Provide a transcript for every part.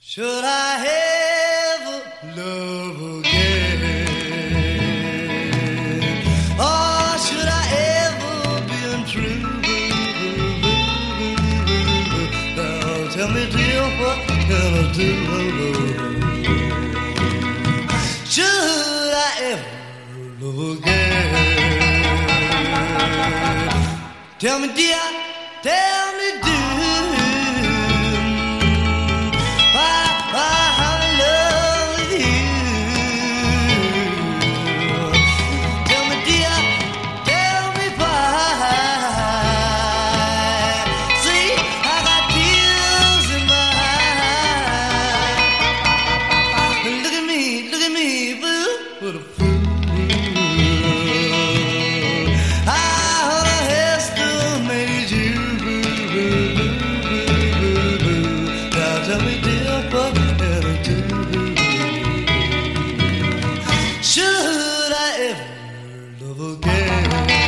Should I ever love again? Or should I ever be untrue? Now tell me, dear, what can I do? Should I ever love again? Tell me, dear, tell me, do what a fool. I underestimated you. Now tell me, dear, what can I do? Should I ever love again?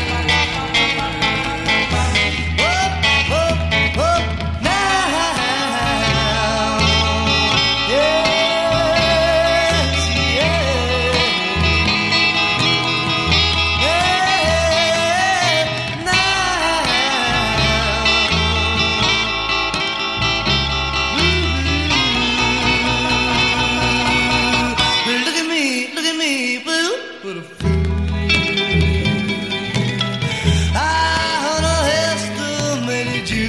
What a fool. I underestimated you.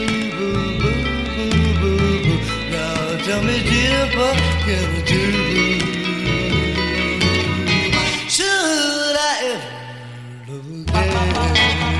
Now tell me, dear, what can I do? Should I ever love again?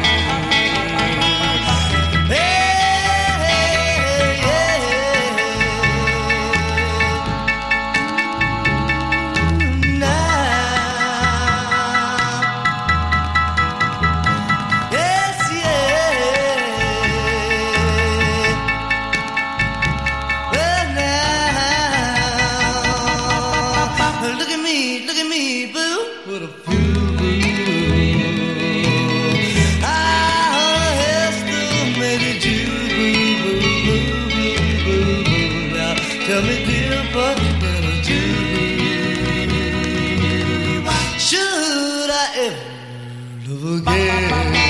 Look at me, boo, what a fool. I underestimated you. Now tell me, dear, what can I do? Should I ever love again?